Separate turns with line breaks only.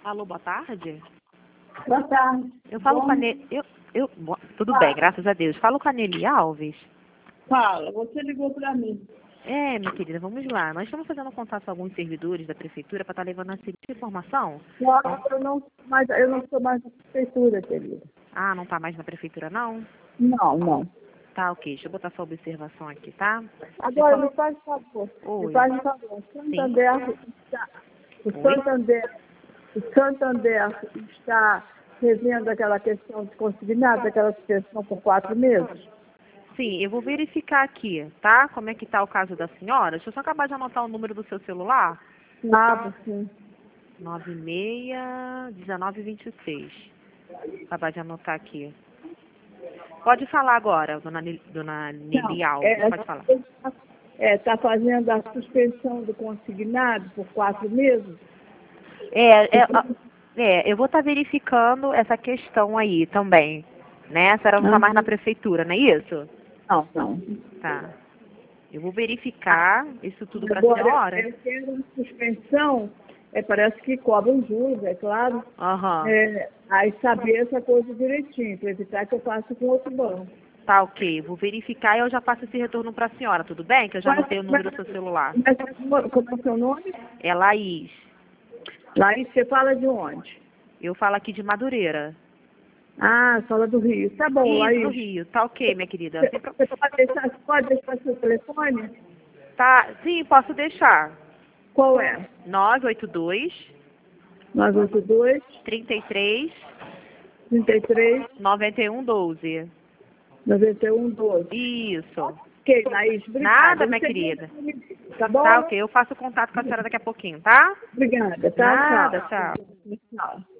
Alô, boa tarde.
Boa tarde.
Eu falo com a Tudo bem, graças a Deus. Falo com a Nelly Alves.
Fala, você ligou para mim.
É, minha querida, vamos lá. Nós estamos fazendo contato com alguns servidores da prefeitura para estar levando a seguinte informação.
Não, eu não sou mais da prefeitura, querida.
Ah, não está mais na prefeitura, não?
Não.
Tá, ok. Deixa eu botar sua observação aqui, tá?
Agora, me faz um favor.
Oi.
Me faz um favor. O Santander está revendo aquela questão de consignado, aquela suspensão por 4 meses.
Sim, eu vou verificar aqui, tá? Como é que tá o caso da senhora. Deixa eu só acabar de anotar o número do seu celular.
Sim.
96-1926. Acabar de anotar aqui. Pode falar agora, dona Nelly Alves, pode falar.
Está fazendo a suspensão do consignado por 4 meses?
Eu vou estar verificando essa questão aí também, né? A senhora não está mais na prefeitura, não é isso?
Não.
Tá. Eu vou verificar isso tudo para a
Agora,
senhora.
eu quero uma suspensão, parece que cobram juros, é claro.
Aham.
Aí saber essa coisa direitinho, para evitar que eu faça com outro banco.
Tá, ok. Vou verificar e eu já faço esse retorno para a senhora, tudo bem? Que eu já anotei o número do seu celular.
Como é o seu nome?
É Laís.
Laís, você fala de onde?
Eu falo aqui de Madureira.
Ah, fala do Rio. Tá bom,
Isso,
Laís.
do Rio. Tá ok, minha querida.
Você pode deixar seu telefone?
Tá, sim, posso deixar.
Qual é?
982
982
33
33
9112.
9112.
Isso.
Ok, Laís, obrigada.
Nada, minha querida.
Tá bom?
Tá ok, eu faço contato com a senhora daqui a pouquinho, tá?
Obrigada, tá?
Nada,
Tchau.
tchau.
Tchau.